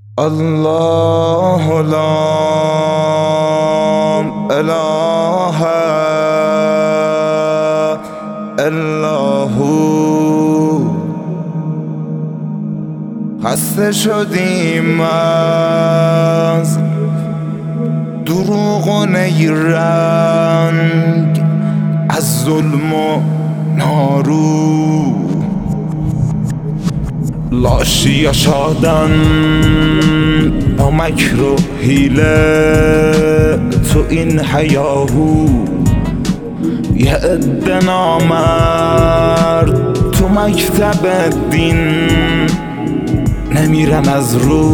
الله لا اله الا هو. خسته شدیم از دروغ و نیرنگ، از ظلم و نارو. لاشی شادن با مکر و حیله تو این هیاهو. یه عده نامرد تو مکتب دین نمیرن از رو.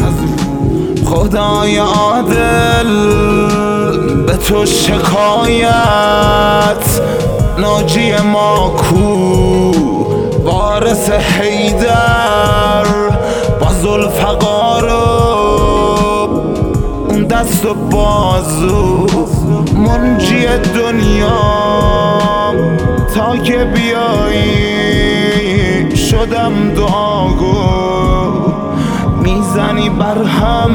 خدای عادل به تو شکایت، ناجی ما کو؟ وارث حیدر با ذوالفقار و اون دست و بازو. منجی دنیا تا که بیایی شدم دعاگو. میزنی برهم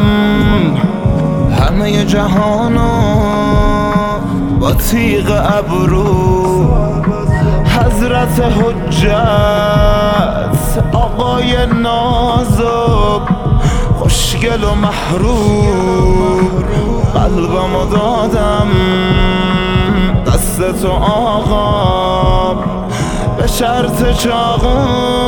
همه جهانو با تیغ ابرو. حضرت حجت آقای نازب خوشگل و محروم. قلبمو دادم دست تو آقا به شرط چاقو.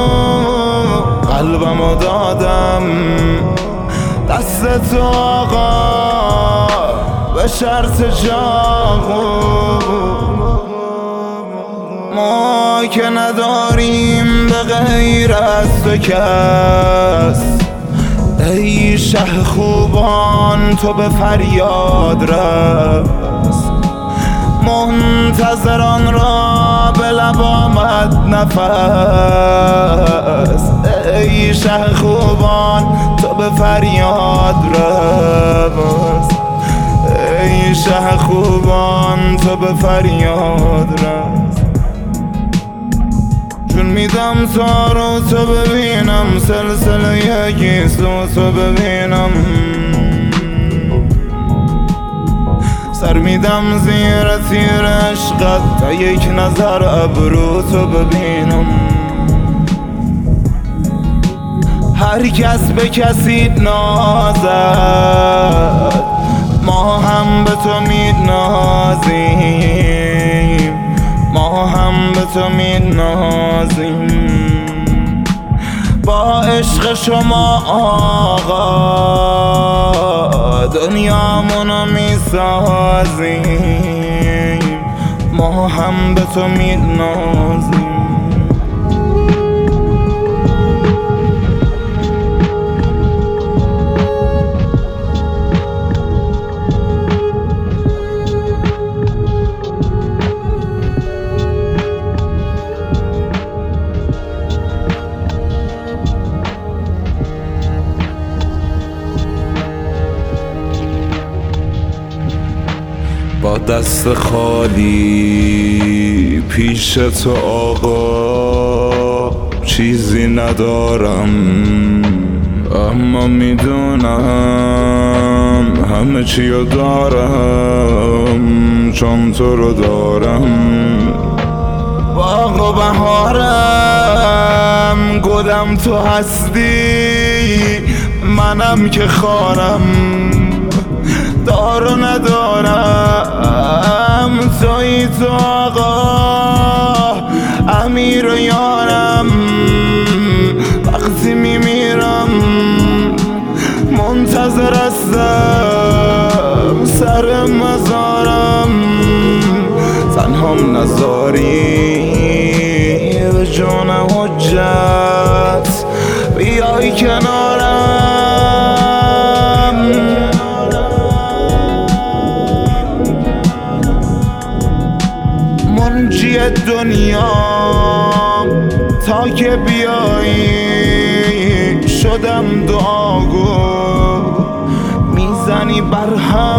قلبمو دادم دست تو آقا به شرط چاقو. ما که نداریم به غیر از تو کس، ای شه خوبان تو به فریاد رس. منتظران را به لب آمد نفس، ای شه خوبان تو به فریاد رس. ای شه خوبان تو به فریاد رس. چون میدم تا تو ببینم، سلسله گیسو تو ببینم. سر میدم زیر تیر عشقت تا یک نظر ابرو تو ببینم. هر کس به کسی نازد، ما هم به تو می‌نازیم. ما هم به تو می‌نازیم. با عشق شما آقا دنیامونو میسازیم. ما هم به تو می‌نازیم. با دست خالی پیش تو آقا چیزی ندارم، اما میدونم همه چیو دارم چون تو رو دارم. باغ و بهارم گلم تو هستی، منم که خارم دار و ندارم. تویی تو آقا امیر و یارم. وقتی میمیرم منتظر هستم سر مزارم. تنهام نذاری به جان حجت بیای کنارم. منجی دنیا تا که بیایی شدم دعاگو. میزنی برهم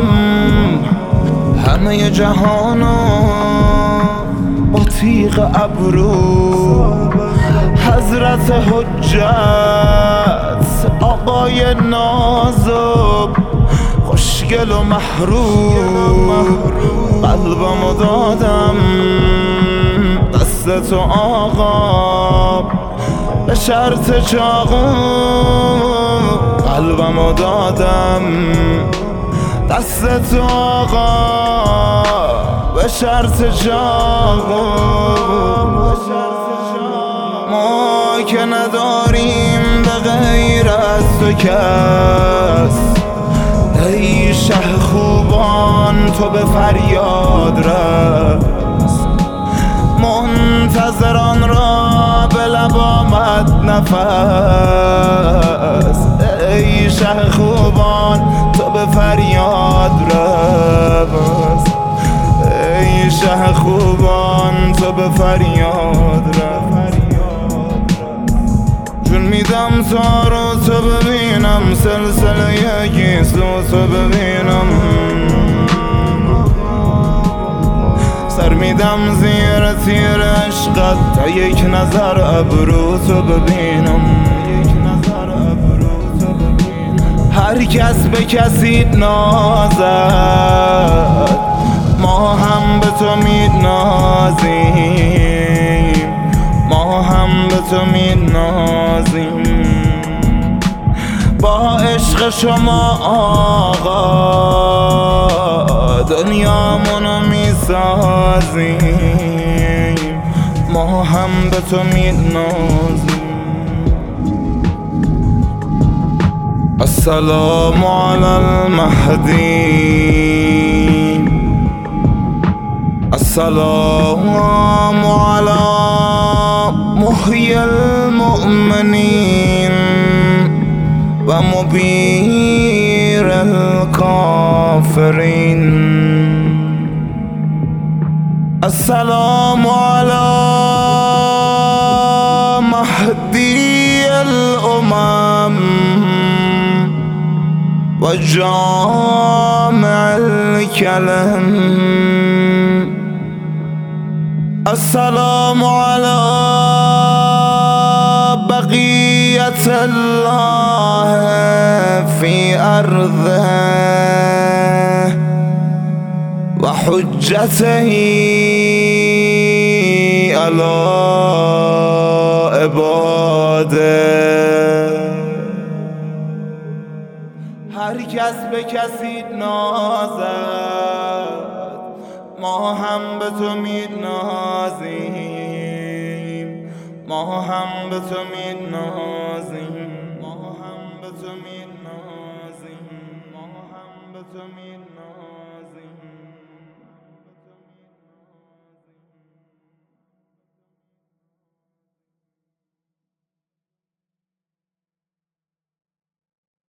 همه جهانو با تیغ ابرو. حضرت حجت آقا های نازک خوشگل و محروم قلبمو دادم دست تو آقا به شرط چاقو قلبمو دادم دست تو آقا به شرط چاقو ما که نداریم به غیر از تو کس ای شه خوبان تو به فریاد رس منتظران را به لب آمد نفس ای شه خوبان تو به فریاد رس ای شه خوبان تو به فریاد رس جون میدم تا رو تو ببینم سلسله گیسلو تو ببینم سر میدم زیر تیر عشقت تا یک نظر ابرو تو ببینم هر کس به کسی نازد ما هم به تو می‌نازیم ما هم به تو می‌نازیم با عشق شما آقا دنیامونو میسازیم ما هم به تو می‌نازیم السلام علی المهدی السلام علی محیی المؤمنین و مبیر الکافرین السلام علی مهدی الامم و جامع الکلم السلام علی بقیت الله فی ارضه و حجته علی عباده هر کس به کسی نازد ما هم به تو می‌نازیم ما هم به تو می‌نازیم ما هم به تو می‌نازیم